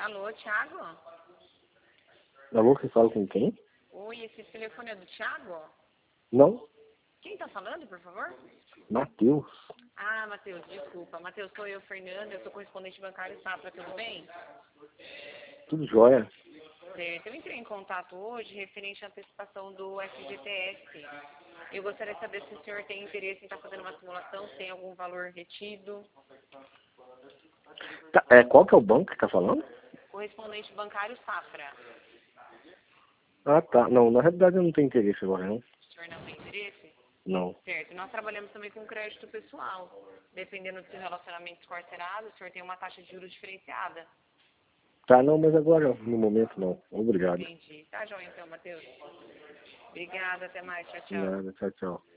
Alô, Thiago? Alô, você fala com quem? Oi, esse telefone é do Thiago? Não, Quem tá falando, por favor? Matheus. Ah, Matheus, desculpa. Matheus, sou eu, Fernanda, eu sou correspondente bancário Safra, tudo bem? Tudo jóia? Certo, eu entrei em contato hoje referente à antecipação do FGTS. Eu gostaria de saber se o senhor tem interesse em estar fazendo uma simulação, se tem algum valor retido. Tá, qual que é o banco que tá falando? Correspondente bancário Safra. Ah, tá. Não, na realidade eu não tenho interesse agora, não. O senhor não tem interesse? Não. Certo, nós trabalhamos também com crédito pessoal. Dependendo do seu relacionamento escarcerado, o senhor tem uma taxa de juros diferenciada. Tá, não, mas agora, no momento, não. Obrigado. Entendi. Tá, joia então, Matheus. Obrigada, até mais. Tchau, tchau. Nada, tchau, tchau.